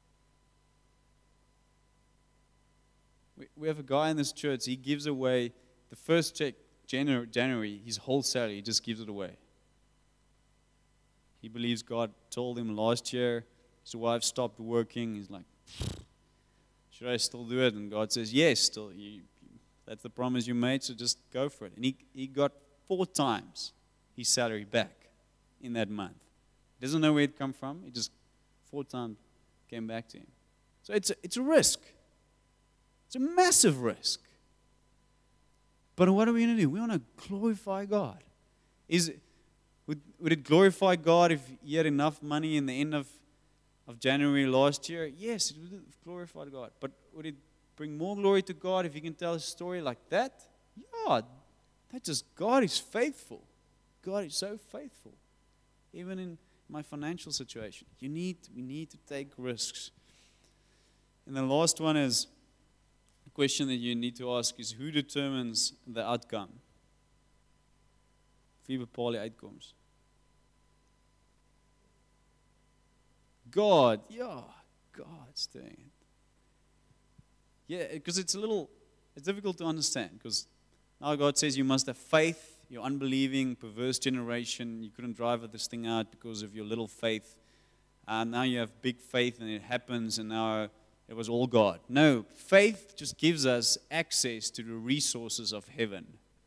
We have a guy in this church, he gives away the first check, January, his whole salary, he just gives it away. He believes God told him last year, his wife stopped working. He's like, should I still do it? And God says, yes, still. That's the promise you made, so just go for it. And he got 4 times his salary back in that month. He doesn't know where it come from. It just 4 times came back to him. So it's a risk. It's a massive risk. But what are we going to do? We want to glorify God. Would it glorify God if he had enough money in the end of January last year? Yes, it would have glorified God. But would it bring more glory to God if he can tell a story like that? Yeah, that's just God is faithful. God is so faithful. Even in my financial situation, we need to take risks. And the last one is, the question that you need to ask is, who determines the outcome? Wie bepaal die uitkoms? God. Yeah, God's doing it. Yeah, because it's difficult to understand, because now God says you must have faith. You're unbelieving, perverse generation. You couldn't drive this thing out because of your little faith. And now you have big faith and it happens, and now it was all God. No, faith just gives us access to the resources of heaven.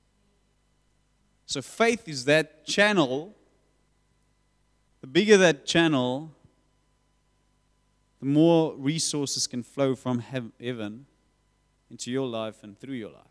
So faith is that channel. The bigger that channel, the more resources can flow from heaven into your life and through your life.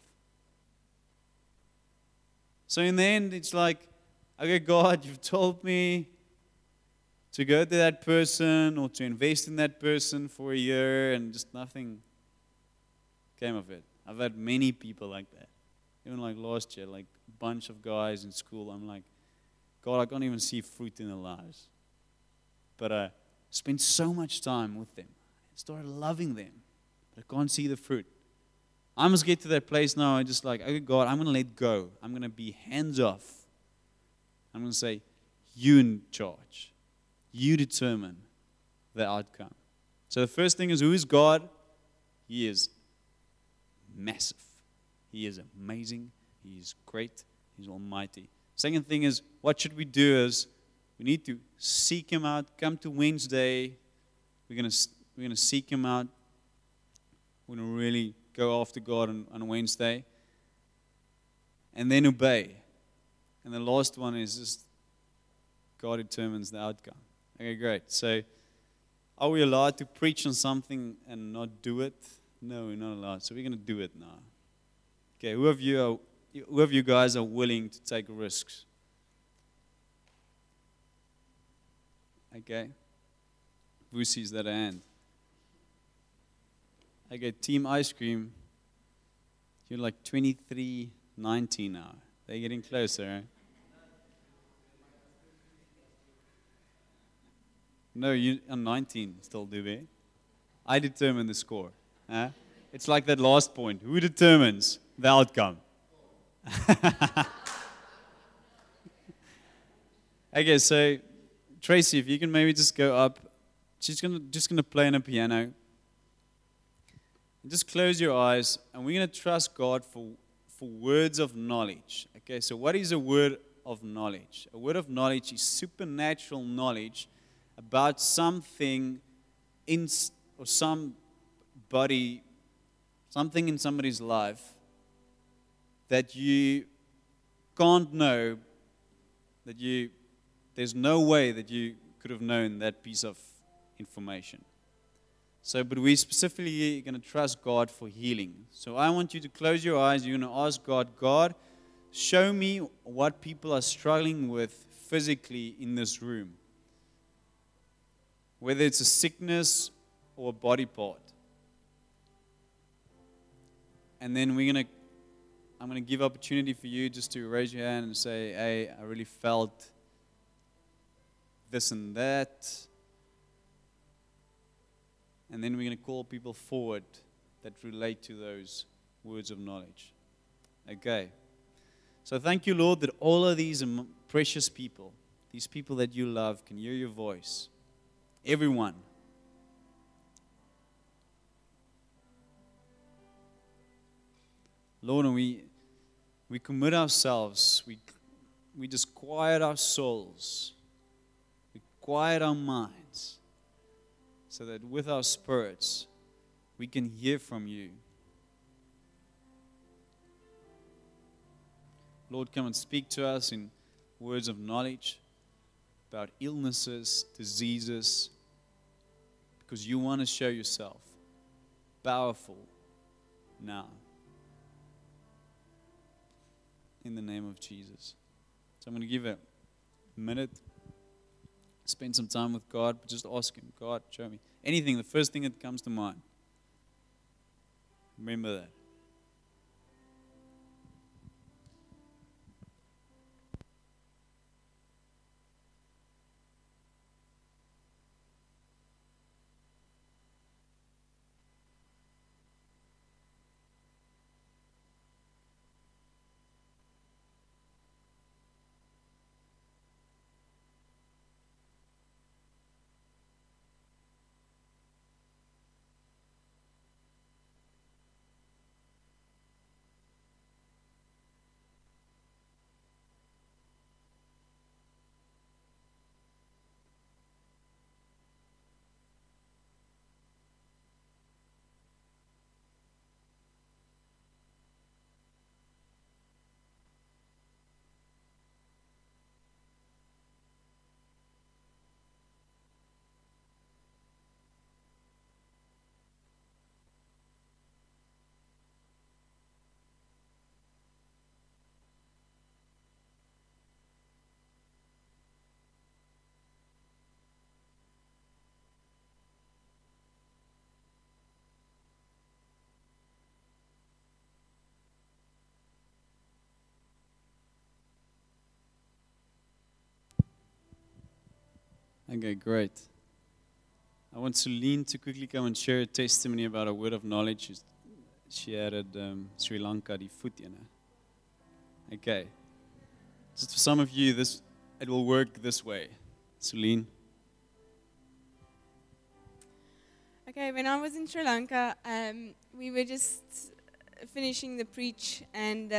So in the end, it's like, okay, God, you've told me to go to that person or to invest in that person for a year, and just nothing came of it. I've had many people like that. Even like last year, like a bunch of guys in school, I'm like, God, I can't even see fruit in their lives. But I spent so much time with them. I started loving them, but I can't see the fruit. I must get to that place now. I just like, okay, God, I'm going to let go. I'm going to be hands off. I'm going to say, you in charge. You determine the outcome. So the first thing is, who is God? He is massive. He is amazing. He is great. He's almighty. Second thing is, what should we do is, we need to seek him out. Come to Wednesday. We're going to seek him out. We're going to really go after God on Wednesday. And then obey. And the last one is just, God determines the outcome. Okay, great. So, are we allowed to preach on something and not do it? No, we're not allowed. So we're going to do it now. Okay, who of you guys are willing to take risks? Okay. Who sees that hand? Okay, Team Ice Cream. You're like 23-19 now. They're getting closer, right? No, you are 19 still, Dube. I determine the score. Huh? It's like that last point. Who determines the outcome? Okay, so Tracy, if you can maybe just go up. She's just gonna play on a piano. Just close your eyes, and we're gonna trust God for words of knowledge. Okay, so what is a word of knowledge? A word of knowledge is supernatural knowledge about something or somebody, something in somebody's life that you can't know, there's no way that you could have known that piece of information. So, but we specifically going to trust God for healing. So I want you to close your eyes. You're going to ask God, God, show me what people are struggling with physically in this room. Whether it's a sickness or a body part. And then I'm going to give opportunity for you just to raise your hand and say, hey, I really felt this and that. And then we're going to call people forward that relate to those words of knowledge. Okay. So thank you, Lord, that all of these precious people, these people that you love, can hear your voice. Everyone. Lord, and we commit ourselves. We just quiet our souls. We quiet our minds. So that with our spirits, we can hear from you. Lord, come and speak to us in words of knowledge about illnesses, diseases, because you want to show yourself powerful now. In the name of Jesus. So I'm going to give a minute, spend some time with God, but just ask Him, God, show me. Anything, the first thing that comes to mind. Remember that. Okay, great. I want Celine to quickly come and share a testimony about a word of knowledge she had at Sri Lanka, die voet ene. Okay. Just for some of you, it will work this way. Celine. Okay, when I was in Sri Lanka, we were just finishing the preach, and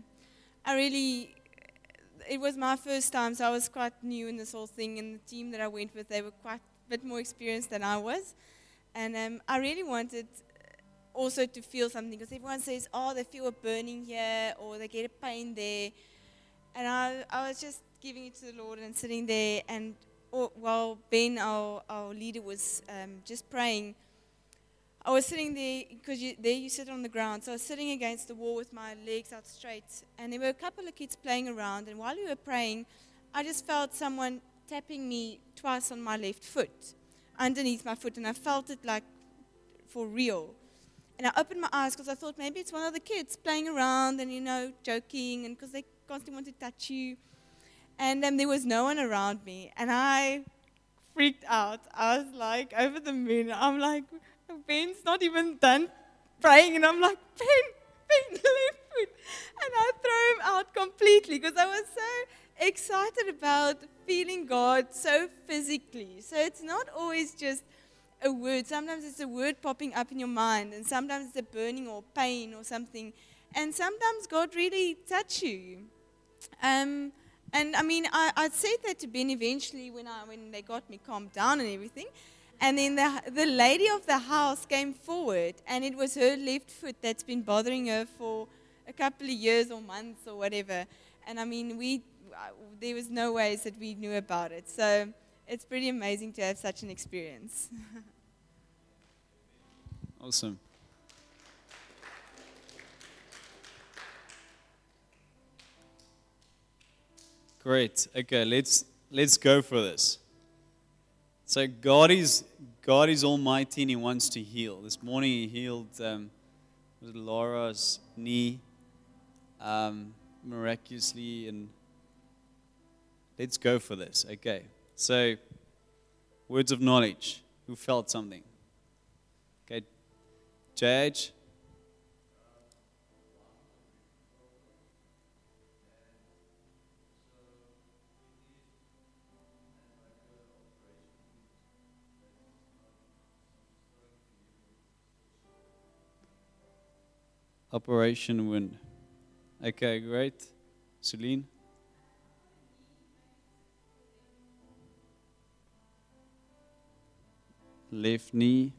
it was my first time, so I was quite new in this whole thing, and the team that I went with, they were quite a bit more experienced than I was, and I really wanted also to feel something, because everyone says, oh, they feel a burning here, or they get a pain there, and I was just giving it to the Lord and sitting there, and while Ben, our leader, was just praying, I was sitting there, because there you sit on the ground, so I was sitting against the wall with my legs out straight, and there were a couple of kids playing around, and while we were praying, I just felt someone tapping me twice on my left foot, underneath my foot, and I felt it like for real. And I opened my eyes, because I thought maybe it's one of the kids playing around and, joking, and because they constantly want to touch you. And there was no one around me, and I freaked out. I was like over the moon. I'm like, Ben's not even done praying, and I'm like, Ben, left foot. And I throw him out completely, because I was so excited about feeling God so physically. So it's not always just a word. Sometimes it's a word popping up in your mind, and sometimes it's a burning or pain or something. And sometimes God really touches you. And I mean, I said that to Ben eventually when they got me calmed down and everything. And then the lady of the house came forward, and it was her left foot that's been bothering her for a couple of years or months or whatever. And I mean, there was no ways that we knew about it. So it's pretty amazing to have such an experience. Awesome. Great. Okay, let's go for this. So God is almighty, and He wants to heal. This morning He healed was it Laura's knee miraculously, and let's go for this. Okay. So words of knowledge. Who felt something? Okay. Judge. Operation Wind. Okay, great. Celine? Left knee.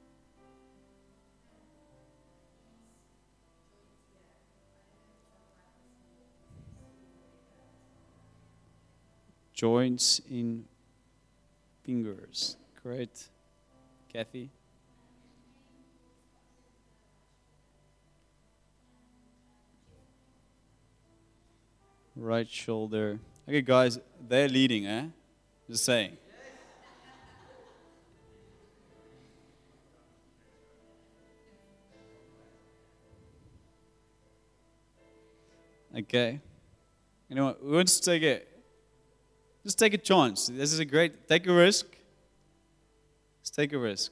Joints in fingers. Great. Kathy? Right shoulder. Okay, guys, they're leading, eh? Just saying. Okay. You know what? We want to take it. Just take a chance. This is a great. Take a risk. Let's take a risk.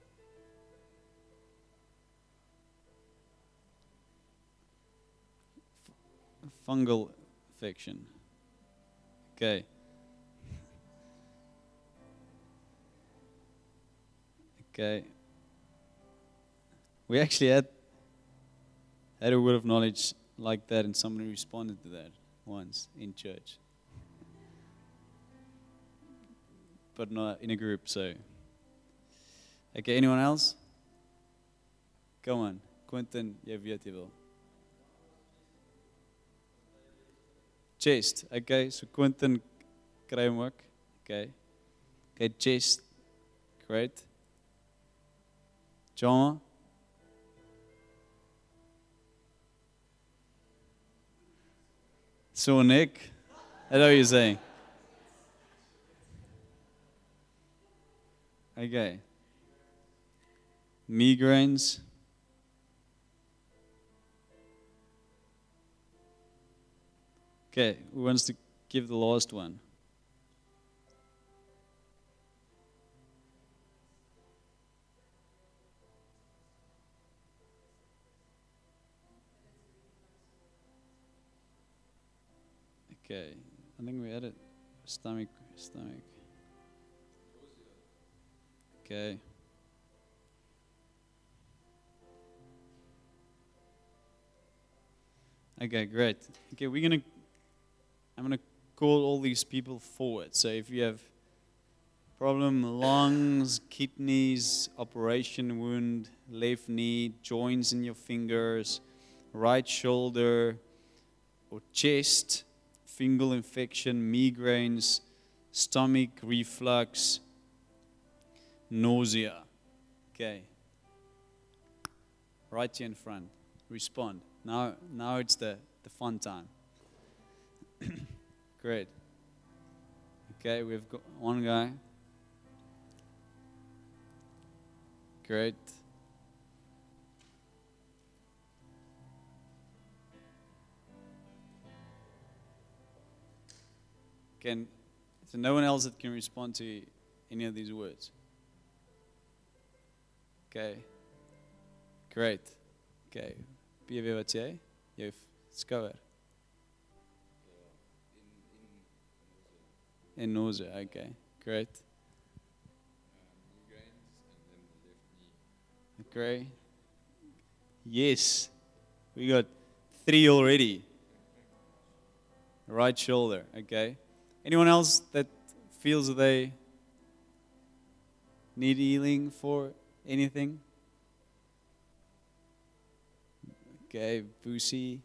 Fungal infection. Okay. Okay. We actually had a word of knowledge like that, and somebody responded to that once in church, but not in a group. So, okay. Anyone else? Come on, Quentin. Jy weet jy wil. Chest. Okay, so Quentin kry hom ook. Okay. Okay, chest. Great. John. So Nick, I know what you're saying. Okay. Migraines. Okay, who wants to give the last one? Okay, I think we had it. Stomach. Okay. Okay, great. Okay, I'm gonna call all these people forward. So if you have problem, lungs, kidneys, operation wound, left knee, joints in your fingers, right shoulder or chest, fungal infection, migraines, stomach reflux, nausea. Okay. Right here in front. Respond. Now it's the fun time. Great. Okay, we've got one guy. Great. So no one else that can respond to any of these words? Okay. Great. Okay. PV wat jy? Jy skouer. In nausea. Okay. Great. Okay. Yes. We got 3 already. Right shoulder. Okay. Anyone else that feels that they need healing for anything? Okay, Boosie.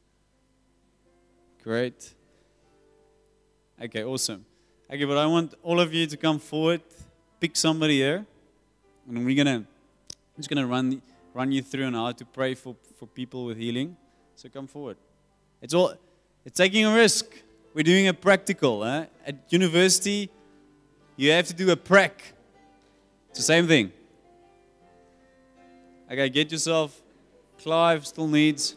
Great. Okay, awesome. Okay, but I want all of you to come forward, pick somebody here, and I'm just gonna run you through on how to pray for people with healing. So come forward. It's taking a risk. We're doing a practical. At university, you have to do a prac. It's the same thing. Okay, get yourself. Clive still needs.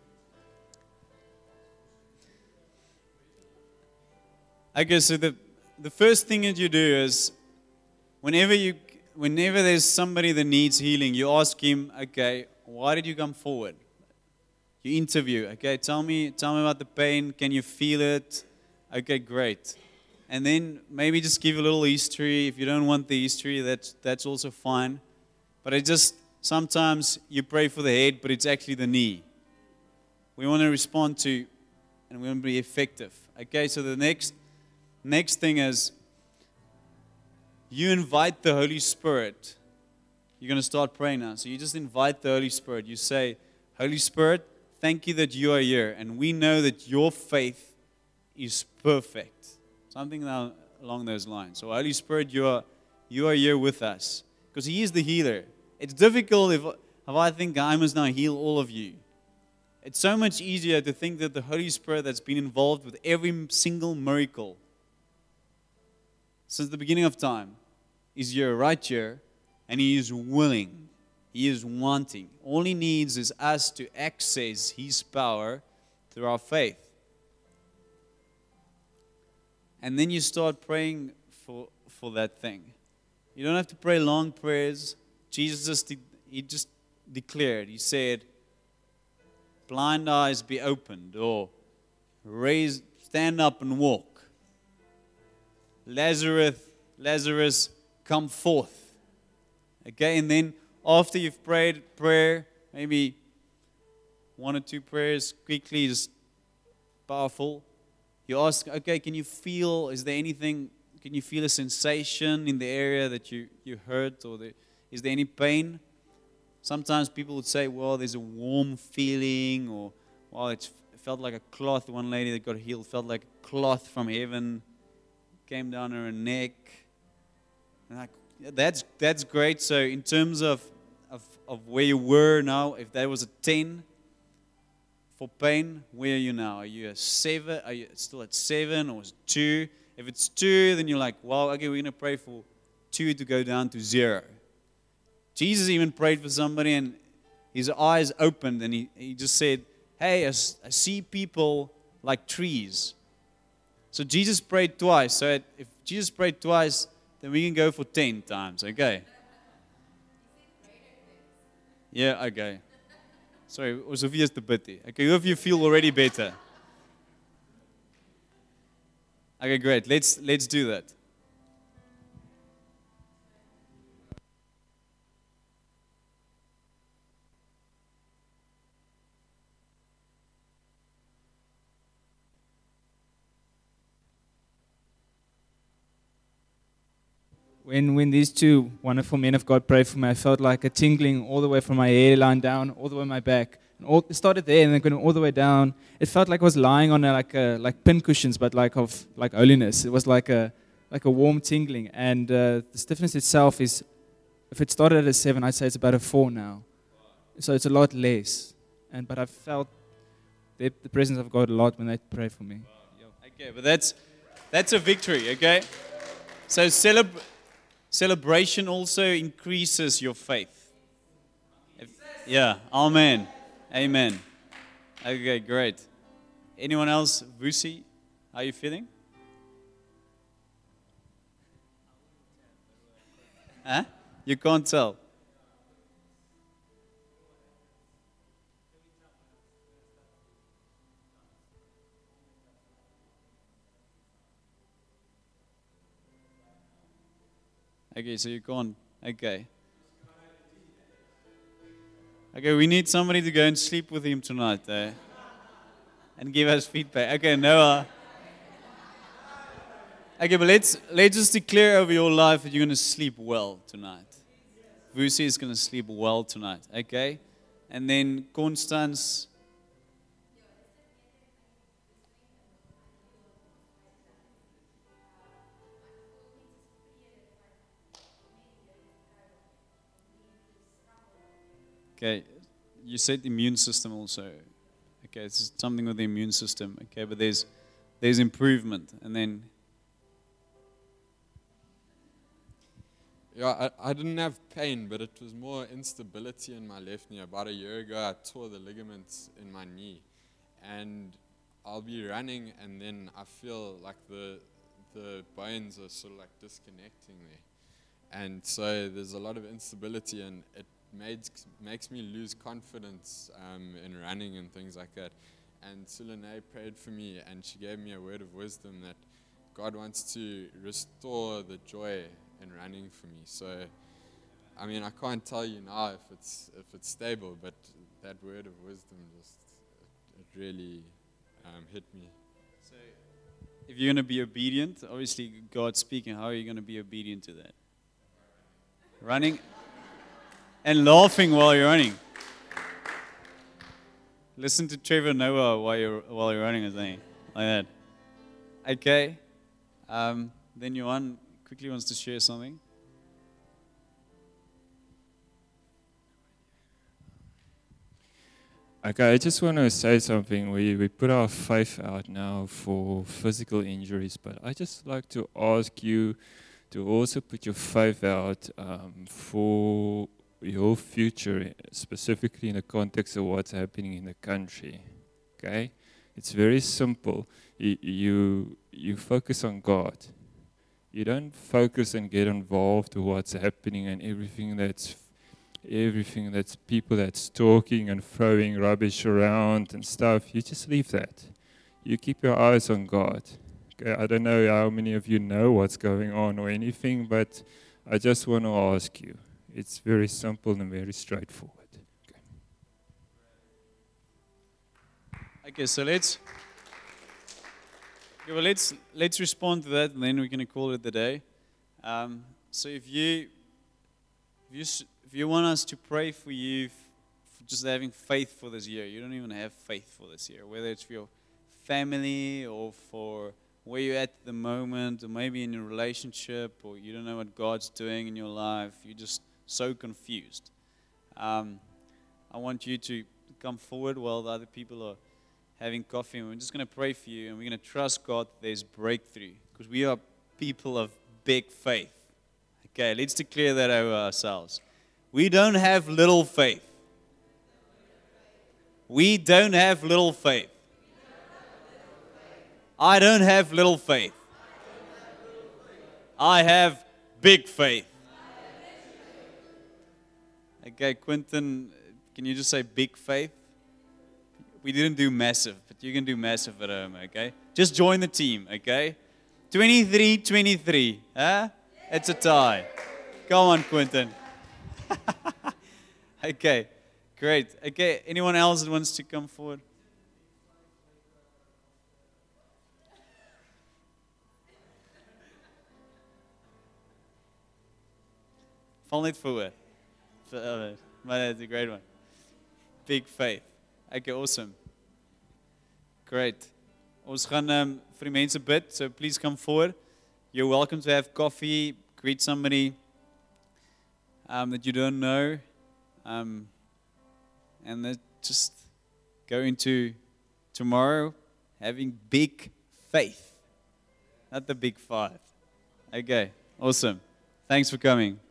Okay, so the first thing that you do is, whenever there's somebody that needs healing, you ask him, okay, why did you come forward? You interview, okay, tell me about the pain. Can you feel it? Okay, great. And then maybe just give a little history. If you don't want the history, that's also fine. But it just, sometimes you pray for the head, but it's actually the knee. We want to respond to, and we want to be effective. Okay, so the next thing is, you invite the Holy Spirit. You're going to start praying now. So you just invite the Holy Spirit. You say, Holy Spirit, thank you that you are here. And we know that your faith is perfect. Something along those lines. So Holy Spirit, you are here with us. Because He is the healer. It's difficult if I think I must now heal all of you. It's so much easier to think that the Holy Spirit that's been involved with every single miracle since the beginning of time is here, right here, and He is willing. He is wanting. All He needs is us to access His power through our faith. And then you start praying for that thing. You don't have to pray long prayers. Jesus, He just declared, He said, blind eyes be opened, or stand up and walk. Lazarus, come forth. Okay, and then after you've prayed prayer, maybe 1 or 2 prayers, quickly, just powerful. You ask, okay, can you feel a sensation in the area that you hurt, or is there any pain? Sometimes people would say, well, there's a warm feeling, or, well, it felt like a cloth. One lady that got healed felt like a cloth from heaven came down her neck. And like, that's great. So in terms of where you were now, if that was a 10 for pain, where are you now? Are you a 7? Are you still at 7 or 2? If it's 2, then you're like, well, okay, we're going to pray for 2 to go down to 0. Jesus even prayed for somebody and his eyes opened and he just said, hey, I see people like trees. So Jesus prayed twice. So if Jesus prayed twice, then we can go for 10 times, okay? Yeah, okay. Sorry, Sophia's the bitty. Okay, who of you feel already better? Okay, great. Let's do that. When these two wonderful men of God prayed for me, I felt like a tingling all the way from my hairline down, all the way my back. And it started there and then going all the way down. It felt like I was lying on like pin cushions, but like holiness. It was like a warm tingling. And the stiffness itself is, if it started at a 7, I'd say it's about a 4 now. So it's a lot less. But I felt the presence of God a lot when they prayed for me. Okay, but that's a victory, okay? So celebration also increases your faith. Yeah, amen. Amen. Okay, great. Anyone else? Vusi, how are you feeling? Huh? You can't tell. Okay, so you can't. Okay. Okay, we need somebody to go and sleep with him tonight, and give us feedback. Okay, Noah. Okay, but let's just declare over your life that you're going to sleep well tonight. Vusi is going to sleep well tonight, okay? And then Constance. Okay, you said immune system also. Okay, it's something with the immune system. Okay, but there's improvement, and then. Yeah, I didn't have pain, but it was more instability in my left knee. About a year ago, I tore the ligaments in my knee, and I'll be running, and then I feel like the bones are sort of like disconnecting there, and so there's a lot of instability, and it makes me lose confidence in running and things like that. And Sulene prayed for me, and she gave me a word of wisdom that God wants to restore the joy in running for me. So, I mean, I can't tell you now if it's stable, but that word of wisdom it really hit me. So, if you're going to be obedient, obviously God's speaking. How are you going to be obedient to that? Running. And laughing while you're running. Listen to Trevor Noah while you're running or something like that. Okay. Then Johan quickly wants to share something. Okay, I just want to say something. We put our faith out now for physical injuries, but I just like to ask you to also put your faith out for your future, specifically in the context of what's happening in the country. Okay, it's very simple. You focus on God. You don't focus and get involved with what's happening and everything that's people that's talking and throwing rubbish around and stuff. You just leave that. You keep your eyes on God. Okay, I don't know how many of you know what's going on or anything, but I just want to ask you. It's very simple and very straightforward. Okay, so let's respond to that, and then we're going to call it the day. So if you want us to pray for you for just having faith for this year, you don't even have faith for this year, whether it's for your family or for where you're at the moment, or maybe in your relationship, or you don't know what God's doing in your life, you're just so confused. I want you to come forward while the other people are having coffee, and we're just going to pray for you, and we're going to trust God that there's breakthrough, because we are people of big faith. Okay, let's declare that over ourselves. We don't have little faith. We don't have little faith. I don't have little faith. I have big faith. Okay, Quentin, can you just say big faith? We didn't do massive, but you can do massive at home, okay? Just join the team, okay? 23-23, huh? It's a tie. Come on, Quentin. Okay, great. Okay, anyone else that wants to come forward? Val net voor. Maar that's a great one. Big faith. Okay, awesome. Great. Ons gaan vir die mense bid, so please come forward. You're welcome to have coffee, greet somebody that you don't know, and then just go into tomorrow having big faith, not the big five. Okay, awesome. Thanks for coming.